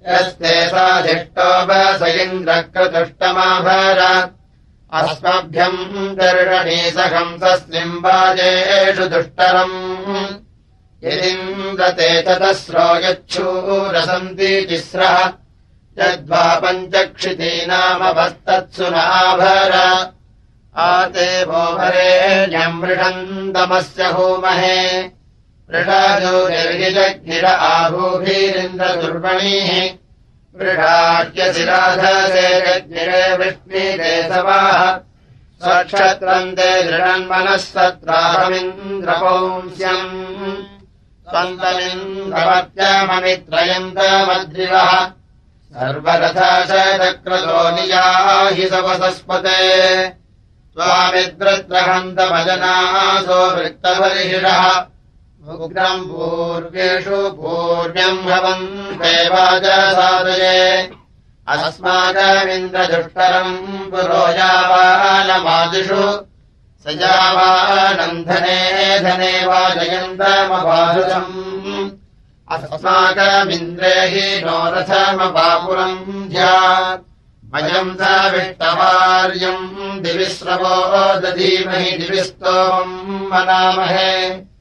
यस्ते साधिष्टो वस इन्द्रक्रतुष्टमाभर अस्मभ्यम् दर्शनीसहंसस्मिम् वाजेषु दुष्टरम् यदिन्द्रते चतस्रो यच्छूरसन्ति तिस्रः यद्वा पञ्चक्षितीनामवस्तत्सु नाभर आते वो वरेण्यम् वृषन्तमस्य होमहे वृषाजो निर्गिजग्निर आहूभिरिन्द्रदुर्वणीः वृषाट्यशिराधरे जग्निरे वृष्णीते सवाः स्वक्षत्रम् ते दृढन्मनः सत्राहमिन्द्रपौंस्यम् स्वन्तमिन्द्रवत्यममित्रयन्तमद्रिवः सर्वरथाशतक्रतो नियाहि सवसस्पते त्वामिद्रत्रहन्तमजनासो वृत्तपरिषिषः उग्रम् पूर्वेषु पूर्व्यम् भवन्ते वाजसादये अस्माकमिन्द्रदुष्टरम् पुरो यावानमादिषु स यावानन्धने धने वाजयन्तमबाधुतम् अस्माकमिन्द्रे हि नो रथमपापुरम् ध्यात् मयम् सविष्टवार्यम् दिविश्रवो दधीमहि दिविस्तोमम् मनामहे